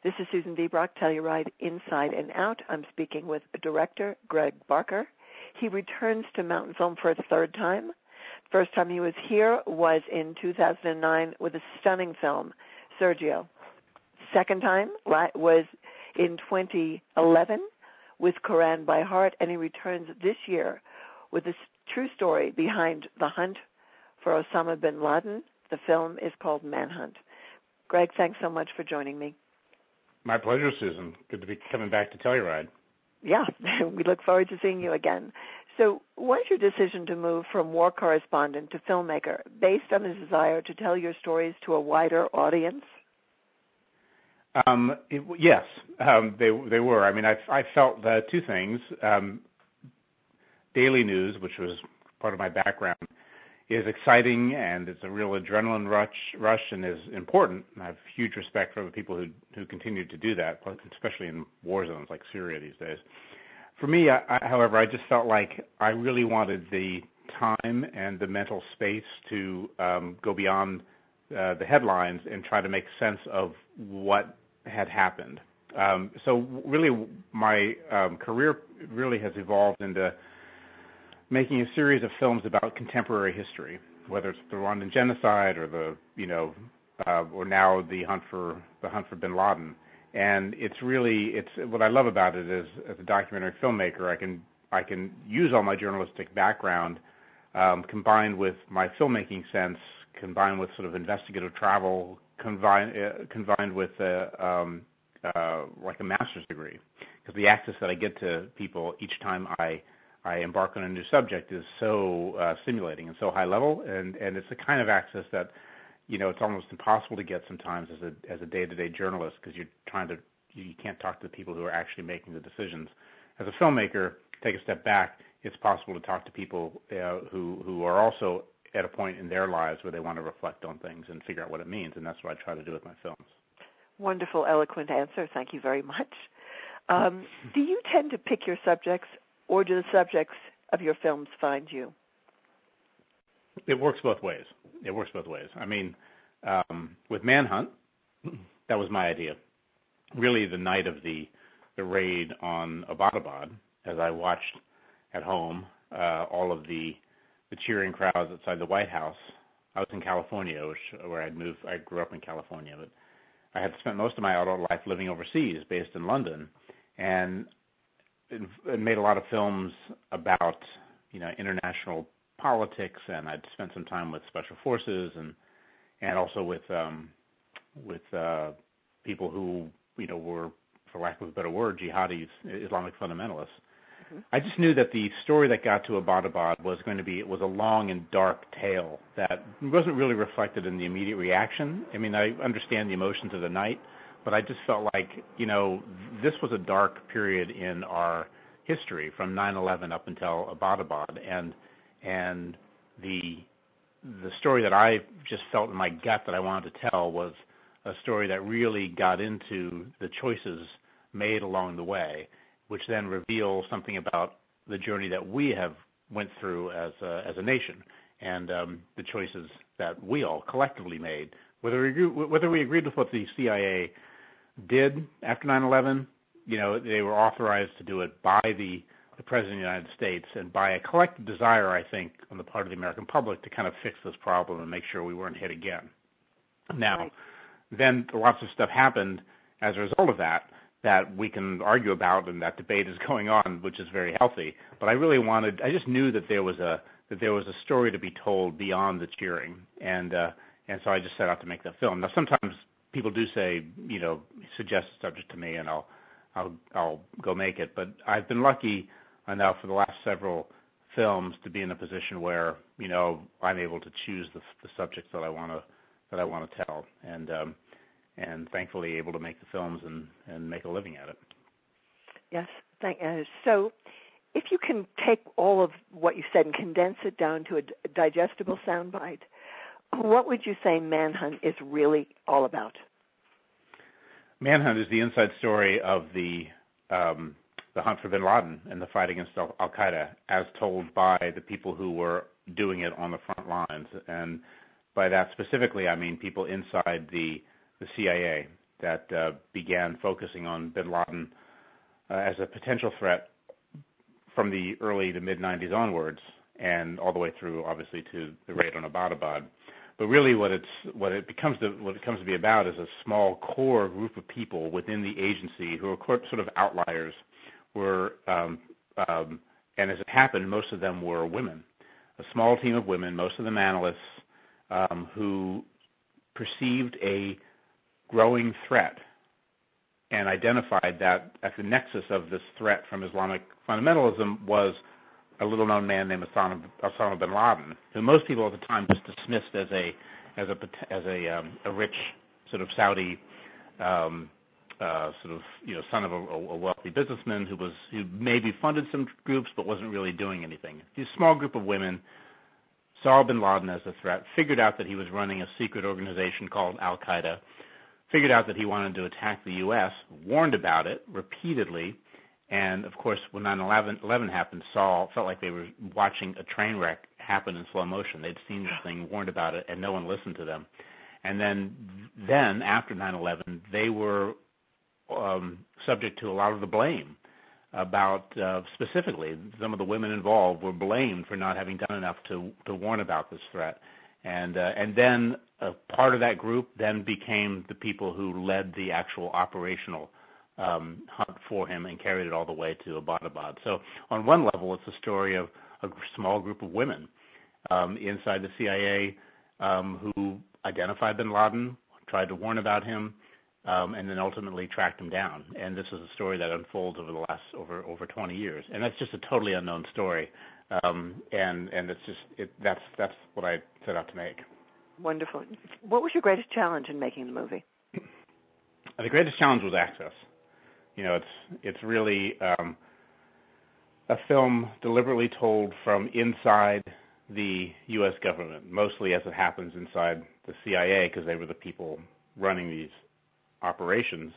This is Susan Debrock, Telluride Inside and Out. I'm speaking with director Greg Barker. He returns to Mountain Film for a third time. First time he was here was in 2009 with a stunning film, Sergio. Second time was in 2011 with Quran by Heart, and he returns this year with a true story behind the hunt for Osama bin Laden. The film is called Manhunt. Greg, thanks so much for joining me. My pleasure, Susan. Good to be coming back to Telluride. Yeah, we look forward to seeing you again. So what is your decision to move from war correspondent to filmmaker based on a desire to tell your stories to a wider audience? Yes, they were. I mean, I felt two things. Daily news, which was part of my background, is exciting, and it's a real adrenaline rush and is important. And I have huge respect for the people who continue to do that, especially in war zones like Syria these days. For me, however, I just felt like I really wanted the time and the mental space to go beyond the headlines and try to make sense of what had happened. So really, my career really has evolved into making a series of films about contemporary history, whether it's the Rwandan genocide or or now the hunt for bin Laden. And it's what I love about it is, as a documentary filmmaker, I can use all my journalistic background combined with my filmmaking sense, combined with sort of investigative travel, combined with like a master's degree, because the access that I get to people each time I embark on a new subject is so stimulating and so high level, and it's the kind of access that it's almost impossible to get sometimes as a day-to-day journalist, because you can't talk to the people who are actually making the decisions. As a filmmaker, take a step back, it's possible to talk to people who are also at a point in their lives where they want to reflect on things and figure out what it means, and that's what I try to do with my films. Wonderful, eloquent answer. Thank you very much. Do you tend to pick your subjects, or do the subjects of your films find you? It works both ways. I mean, with Manhunt, that was my idea. Really, the night of the raid on Abbottabad, as I watched at home all of the cheering crowds outside the White House. I was in California, where I'd moved. I grew up in California, but I had spent most of my adult life living overseas, based in London, and made a lot of films about international politics, and I'd spent some time with special forces and also with people who were, for lack of a better word, jihadis, Islamic fundamentalists. Mm-hmm. I just knew that the story that got to Abbottabad was a long and dark tale that wasn't really reflected in the immediate reaction. I mean, I understand the emotions of the night, but I just felt like, this was a dark period in our history from 9/11 up until Abbottabad, and the story that I just felt in my gut that I wanted to tell was a story that really got into the choices made along the way, which then reveal something about the journey that we have went through as a nation, and the choices that we all collectively made. Whether we agreed with what the CIA did after 9/11, they were authorized to do it by the President of the United States and by a collective desire, I think, on the part of the American public to kind of fix this problem and make sure we weren't hit again. Now, right. Then lots of stuff happened as a result of that we can argue about, and that debate is going on, which is very healthy. But I just knew that there was a story to be told beyond the cheering, and so I just set out to make that film. Now, sometimes people do say, suggest a subject to me, and I'll go make it. But I've been lucky enough for the last several films to be in a position where I'm able to choose the subjects that I want to tell, and thankfully able to make the films and make a living at it. Yes. So if you can take all of what you said and condense it down to a digestible soundbite, what would you say Manhunt is really all about? Manhunt is the inside story of the hunt for bin Laden and the fight against al-Qaeda, as told by the people who were doing it on the front lines. And by that specifically, I mean people inside the CIA. that began focusing on bin Laden as a potential threat from the early to mid-'90s onwards, and all the way through, obviously, to the raid on Abbottabad. But really, what it comes to be about is a small core group of people within the agency who are sort of outliers. And as it happened, most of them were women, a small team of women, most of them analysts, who perceived a growing threat and identified that at the nexus of this threat from Islamic fundamentalism was a little-known man named Osama bin Laden, who most people at the time just dismissed as a rich sort of Saudi son of a wealthy businessman who maybe funded some groups but wasn't really doing anything. This small group of women saw bin Laden as a threat, figured out that he was running a secret organization called Al-Qaeda, figured out that he wanted to attack the U.S., warned about it repeatedly, and, of course, when 9/11 happened, felt like they were watching a train wreck happen in slow motion. They'd seen this thing, warned about it, and no one listened to them. And then after 9/11, they were subject to a lot of the blame about, specifically, some of the women involved were blamed for not having done enough to warn about this threat. And then a part of that group then became the people who led the actual operational hunt for him and carried it all the way to Abbottabad. So on one level, it's a story of a small group of women inside the CIA who identified bin Laden, tried to warn about him, and then ultimately tracked him down. And this is a story that unfolds over the last over 20 years. And that's just a totally unknown story. And it's just that's what I set out to make. Wonderful. What was your greatest challenge in making the movie? The greatest challenge was access. It's really a film deliberately told from inside the U.S. government, mostly as it happens inside the CIA, because they were the people running these operations.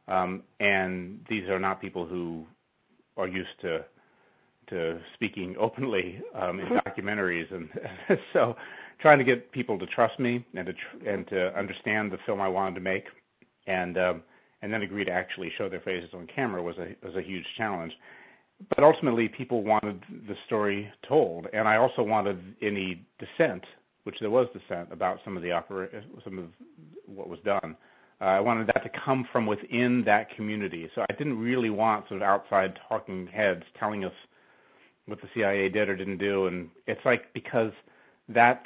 And these are not people who are used to speaking openly in documentaries, and so trying to get people to trust me and to understand the film I wanted to make, and then agree to actually show their faces on camera was a huge challenge. But ultimately, people wanted the story told, and I also wanted any dissent, which there was dissent about some of what was done. I wanted that to come from within that community. So I didn't really want sort of outside talking heads telling us what the CIA did or didn't do. And it's like, because that,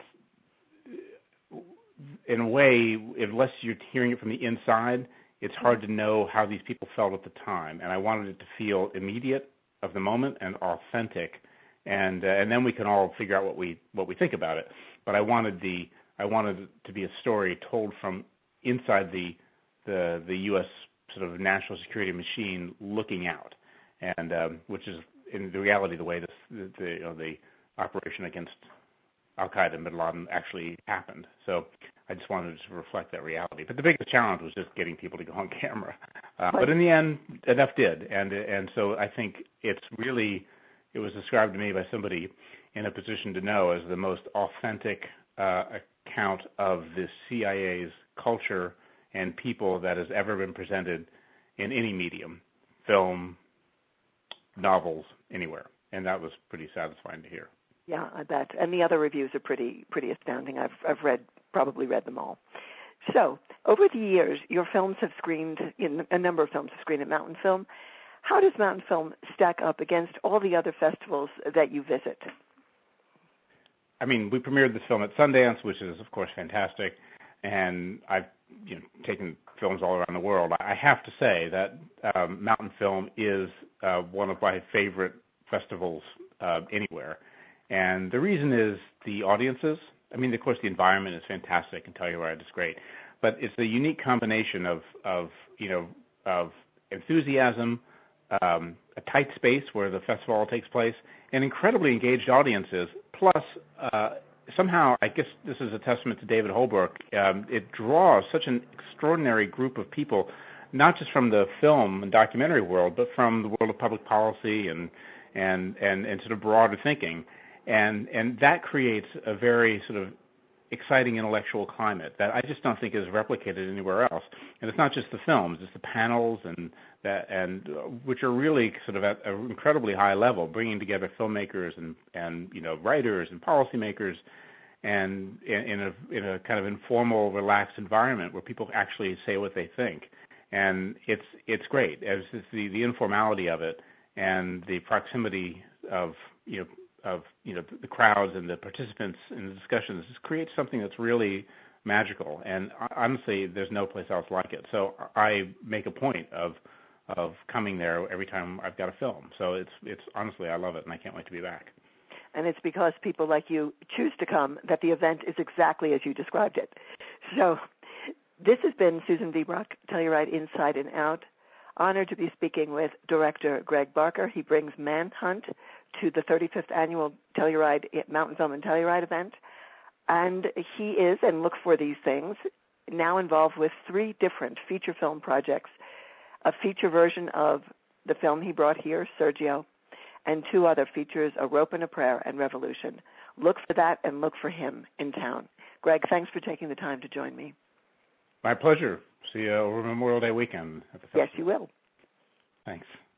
in a way, unless you're hearing it from the inside, it's hard to know how these people felt at the time. And I wanted it to feel immediate, of the moment, and authentic. And then we can all figure out what we think about it. But I wanted it to be a story told from inside the U.S. sort of national security machine, looking out, and which is in the reality the way the operation against Al-Qaeda and bin Laden actually happened. So I just wanted to reflect that reality. But the biggest challenge was just getting people to go on camera. But in the end, enough did, and so I think it was described to me by somebody in a position to know as the most authentic account of the CIA's culture and people that has ever been presented in any medium, film, novels, anywhere. And that was pretty satisfying to hear. Yeah, I bet. And the other reviews are pretty astounding. I've probably read them all. So, over the years, your films have screened, a number of films have screened at Mountain Film. How does Mountain Film stack up against all the other festivals that you visit? I mean, we premiered this film at Sundance, which is, of course, fantastic. And I've taken films all around the world. I have to say that Mountain Film is one of my favorite festivals anywhere. And the reason is the audiences. I mean, of course, the environment is fantastic, and Telluride is great. But it's a unique combination of enthusiasm, a tight space where the festival all takes place, and incredibly engaged audiences. Plus, somehow, I guess this is a testament to David Holbrook. It draws such an extraordinary group of people, not just from the film and documentary world, but from the world of public policy and sort of broader thinking. And that creates a very sort of exciting intellectual climate that I just don't think is replicated anywhere else. And it's not just the films; it's the panels and which are really sort of at an incredibly high level, bringing together filmmakers and writers and policymakers, and in a kind of informal, relaxed environment where people actually say what they think. And it's great. It's the informality of it and the proximity of the crowds and the participants in the discussions just creates something that's really magical. And honestly, there's no place else like it. So I make a point of coming there every time I've got a film. So it's honestly, I love it, and I can't wait to be back. And it's because people like you choose to come that the event is exactly as you described it. So this has been Susan V. Brock, Telluride Inside and Out. Honored to be speaking with director Greg Barker. He brings Manhunt to the 35th annual Telluride Mountain Film and Telluride event. And he is, and look for these things, now involved with 3 different feature film projects, a feature version of the film he brought here, Sergio, and 2 other features, A Rope and a Prayer and Revolution. Look for that and look for him in town. Greg, thanks for taking the time to join me. My pleasure. See you over Memorial Day weekend at the festival. Yes, you will. Thanks.